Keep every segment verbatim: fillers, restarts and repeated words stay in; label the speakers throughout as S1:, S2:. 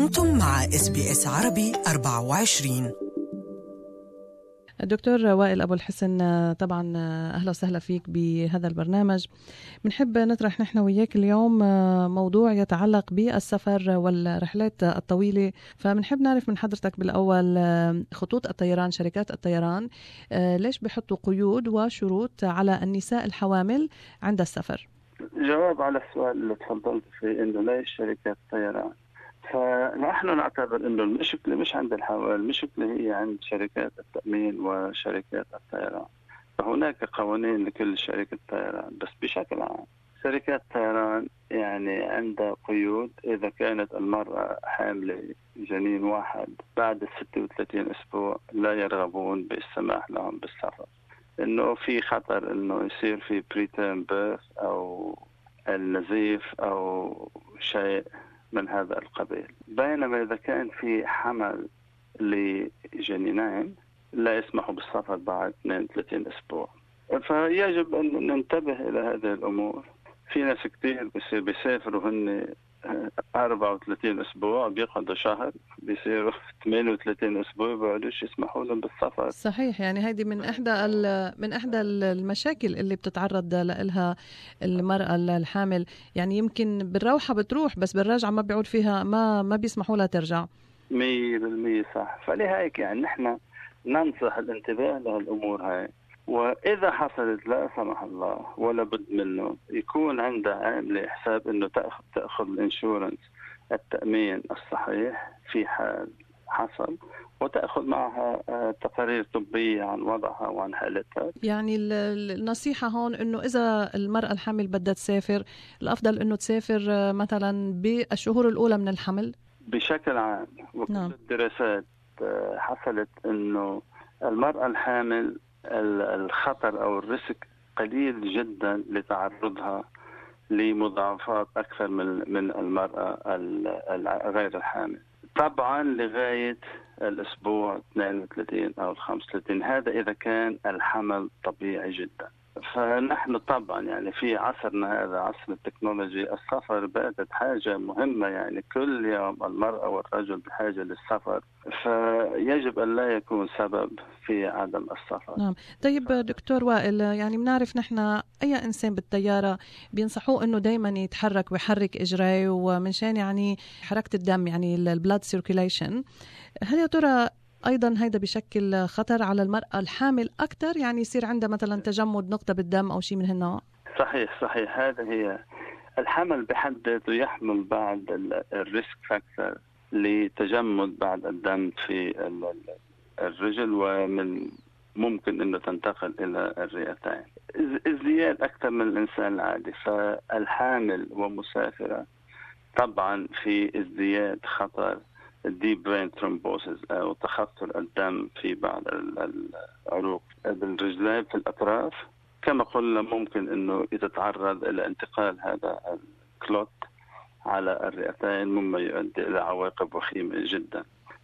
S1: أنتم مع إس بي إس عربي أربعة وعشرين.
S2: الدكتور وائل أبو الحسن، طبعا أهلا وسهلا فيك بهذا البرنامج. بنحب نطرح نحن وياك اليوم موضوع يتعلق بالسفر والرحلات الطويلة، فبنحب نعرف من حضرتك بالأول خطوط الطيران، شركات الطيران ليش بيحطوا قيود وشروط على النساء الحوامل عند السفر؟
S3: جواب على السؤال اللي تفضلت فيه إنه ليش شركات الطيران، فنحن نعتبر إنه المشكلة مش عند الحوامل، المشكلة هي عند شركات التأمين وشركات الطيران. فهناك قوانين لكل شركة طيران، بس بشكل عام شركات الطيران يعني عندها قيود. إذا كانت المرأة حاملة جنين واحد بعد ستة وثلاثين أسبوع لا يرغبون بالسماح لهم بالسفر، إنه في خطر إنه يصير في بريتيرم بيرث أو النزيف أو شيء من هذا القبيل. بينما إذا كان في حمل لجنينين لا يسمحوا بالسفر بعد اثنين وثلاثين أسبوع. فيجب أن ننتبه إلى هذه الأمور. في ناس كتير بيسافروا هن أربعة وثلاثين أسبوع، بيقعدوا شهر، بيصيروا ثمانية وثلاثين أسبوع بيقعدوش يسمحوا لهم بالسفر.
S2: صحيح، يعني هذه من إحدى من إحدى المشاكل اللي بتتعرض لها المرأة الحامل. يعني يمكن بالروحة بتروح بس بالراجعة ما بيعود فيها، ما ما بيسمحوا لها ترجع.
S3: مية بالمية صح. فلهيك يعني نحن ننصح الانتباه لهالأمور هاي، وإذا حصلت لا سمح الله ولا بد منه يكون عندها عاملة حساب إنه تأخذ تأخذ الانشورنس، التأمين الصحيح في حال حصل، وتأخذ معها تقارير طبية عن وضعها وعن حالتها.
S2: يعني النصيحة هون إنه إذا المرأة الحامل بدها تسافر، الأفضل إنه تسافر مثلا بالشهور الأولى من الحمل
S3: بشكل عام. وكل نعم. الدراسات حصلت إنه المرأة الحامل الخطر أو الريسك قليل جدا لتعرضها لمضاعفات أكثر من من المرأة غير الحامل، طبعا لغاية الأسبوع اثنين وثلاثين أو خمسة وثلاثين، هذا إذا كان الحمل طبيعي جدا. فنحن طبعا يعني في عصرنا هذا عصر التكنولوجي، السفر بقت حاجة مهمة، يعني كل يوم المرأة والرجل بحاجة للسفر، فيجب أن لا يكون سبب في عدم السفر.
S2: نعم. طيب دكتور وائل، يعني بنعرف نحن أي إنسان بالطيارة بينصحوه إنه دايما يتحرك ويحرك إجريه ومنشان يعني حركة الدم، يعني البلاد سيركيليشن. هل يا ترى أيضا هيدا بشكل خطر على المرأة الحامل أكثر، يعني يصير عندها مثلا تجمد نقطة بالدم أو شيء من هالنوع؟
S3: صحيح صحيح. هذا هي الحمل بحد ذاته يحمل بعض الريسك فاكتور لتجمد بعض الدم في الرجل، ومن ممكن أنه تنتقل إلى الرئتين. الزيادة أكثر من الإنسان العادي، فالحامل ومسافرة طبعا في ازدياد خطر الديب برين ثرومبوسيس أو تخثر الدم في بعض العروق بالرجلين في الأطراف. كما قلنا ممكن أنه يتعرض إلى انتقال هذا الكلوت على الرئتين، مما يؤدي إلى عواقب وخيمة جدا.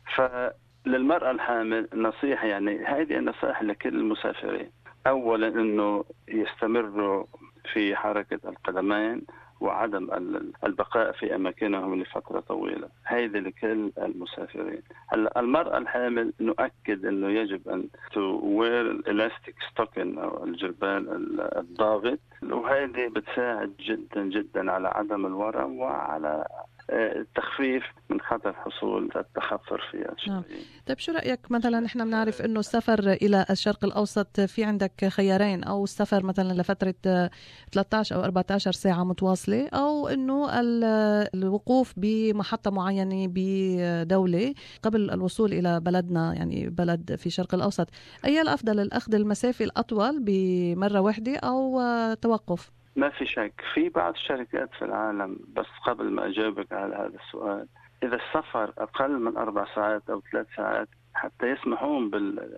S3: فللمرأة الحامل نصيحة، يعني هذه النصائح لكل المسافرين. أولا أنه يستمروا في حركة القدمين وعدم البقاء في أماكنهم لفترة طويلة، هذا لكل المسافرين. هلا المرأة الحامل نؤكد أنه يجب أن to wear elastic stocking أو الجربان الضاغط، وهذه بتساعد جدا جدا على عدم الورم وعلى التخفيف من خطر حصول التخثر في الشرايين.
S2: طيب شو رأيك مثلا، نحن بنعرف انه السفر الى الشرق الاوسط في عندك خيارين، او السفر مثلا لفترة ثلاثة عشر او أربعة عشر ساعة متواصلة، او انه الوقوف بمحطة معينة بدولة قبل الوصول الى بلدنا، يعني بلد في الشرق الاوسط. اي الافضل، الاخذ المسافة الاطول بمرة واحدة او توقف؟
S3: ما في شك في بعض الشركات في العالم، بس قبل ما أجاوبك على هذا السؤال، إذا السفر أقل من أربع ساعات أو ثلاث ساعات حتى يسمحون بال...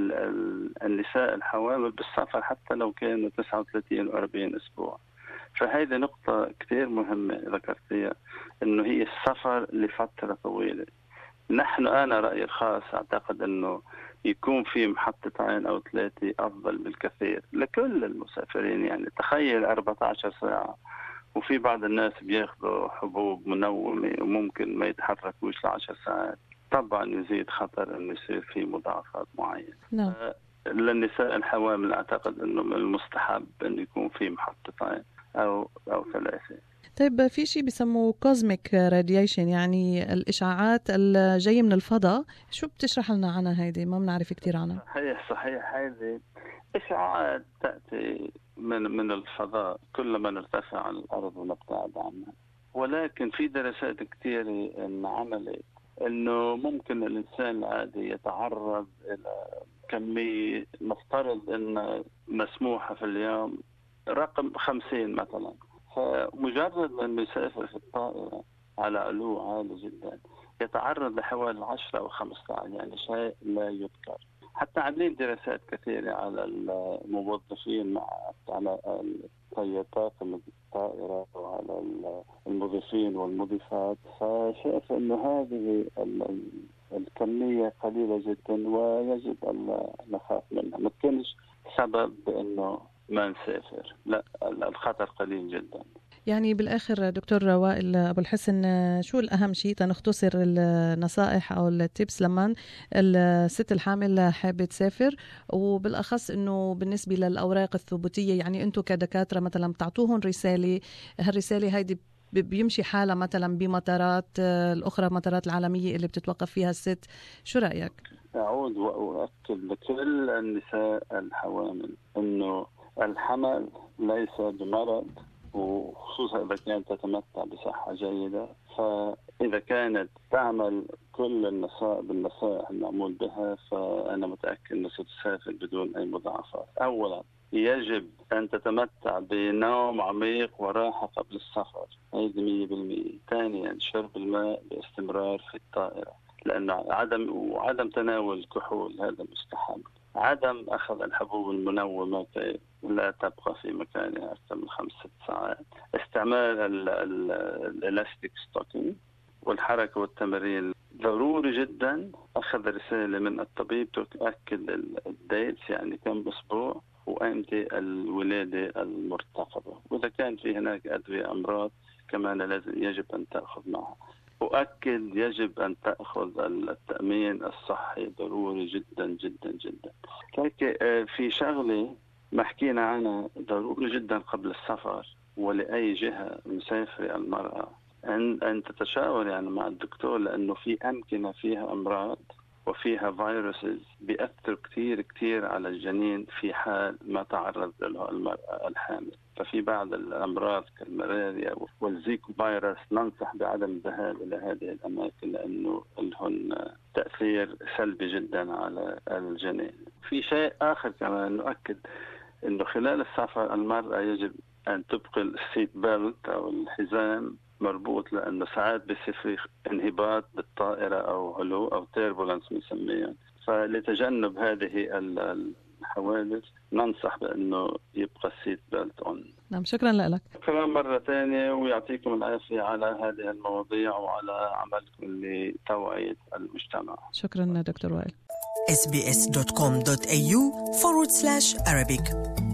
S3: للنساء الحوامل بالسفر حتى لو كانوا تسعة وثلاثين وأربعين أسبوع. فهذه نقطة كثير مهمة ذكرتيها، إنه هي السفر لفترة طويلة. نحن أنا رأيي الخاص أعتقد إنه يكون في محطتين أو ثلاثة أفضل بالكثير لكل المسافرين. يعني تخيل أربعة عشر ساعة وفي بعض الناس بياخدوا حبوب منومة وممكن ما يتحركوش لعشر ساعات، طبعا يزيد خطر انه يصير في مضاعفات معينة.
S2: نعم.
S3: للنساء الحوامل اعتقد انه من المستحب انه يكون في محطتين او او ثلاثة.
S2: طيب في شيء بيسموه كوزميك راديشن، يعني الاشعاعات الجاية من الفضاء، شو بتشرح لنا عنها هيدي؟ ما بنعرف كتير عنها.
S3: صحيح صحيح هذه اشعاعات تأتي من من الفضاء كلما نرتفع عن الارض ونبتعد عنها، ولكن في دراسات كثيرة عملت انه ممكن الانسان العادي يتعرض الى كمية نفترض ان مسموحة في اليوم رقم خمسين مثلا، فمجرد انه يسافر في الطائرة على علو عالي جدا يتعرض لحوالي عشرة او خمسة عشر، يعني شيء لا يذكر. حتى عاملين دراسات كثيرة على الموظفين مع على الطيارات الطائرة وعلى المضيفين والمضيفات، فشاف انه هذه الكمية قليلة جدا ويجب أن نخاف منها. ما تكونش سبب بأنه ما نسافر، لا، الخطر قليل جدا.
S2: يعني بالآخر دكتور وائل أبو الحسن، شو الأهم شيء تنختصر النصائح أو التيبس لما الست الحامل حابة تسافر، وبالأخص أنه بالنسبة للأوراق الثبوتية، يعني أنتم كدكاترة مثلا بتعطوهم رسالة، هالرسالة هيدي بيمشي حالة مثلا بمطارات الأخرى، مطارات العالمية اللي بتتوقف فيها الست، شو رأيك؟
S3: أعود وأؤكد لكل النساء الحوامل أنه الحمل ليس بمرض، وخصوصا إذا كانت تتمتع بصحة جيدة. فإذا كانت تعمل كل النصائح بالنصائح المعمول بها، فأنا متأكد أنها ستسافر بدون أي مضاعفات. أولا يجب أن تتمتع بنوم عميق وراحة قبل السفر، هذه مية بالمية. ثانيا شرب الماء باستمرار في الطائرة، لأن عدم وعدم تناول الكحول هذا مستحب. عدم أخذ الحبوب المنومة كي لا تبقى في مكانها أكثر من خمس ست ساعات. استعمال الإلاستيك ستوكينج والحركة والتمرين ضروري جدا. أخذ رسالة من الطبيب تؤكد الديتس، يعني كم أسبوع وأمتى الولادة المرتقبة، وإذا كان في هناك أدوية أمراض كمان لازم يجب أن تأخذ معها. أؤكد يجب أن تأخذ التأمين الصحي، ضروري جدا جدا جدا. في شغلة ما حكينا عنها ضروري جدا قبل السفر ولأي جهة مسافرة المرأة، أن أن تتشاور يعني مع الدكتور، لأنه في أمكنة فيها أمراض وفيها فيروسز بيأثر كتير كتير على الجنين في حال ما تعرض له المرأة الحامل. ففي بعض الأمراض كالملاريا والزيكو فيروس ننصح بعدم الذهاب إلى هذه الأماكن لأنه لهم تأثير سلبي جدا على الجنين. في شيء آخر كمان نؤكد أنه خلال السفر المرأة يجب أن تبقي السيت بيلت أو الحزام مربوط، لأنه ساعات بيصير في انهباط بالطائرة أو علو أو تيربولنس بنسميها. فلتجنب هذه الحوادث ننصح بأنه يبقى السيت بيلت أون.
S2: نعم، شكرا لك.
S3: شكرا مرة ثانية، ويعطيكم العافية على هذه المواضيع وعلى عملكم لتوعية المجتمع.
S2: شكرا دكتور وائل.
S1: إس بي إس دوت كوم دوت إيه يو forward slash Arabic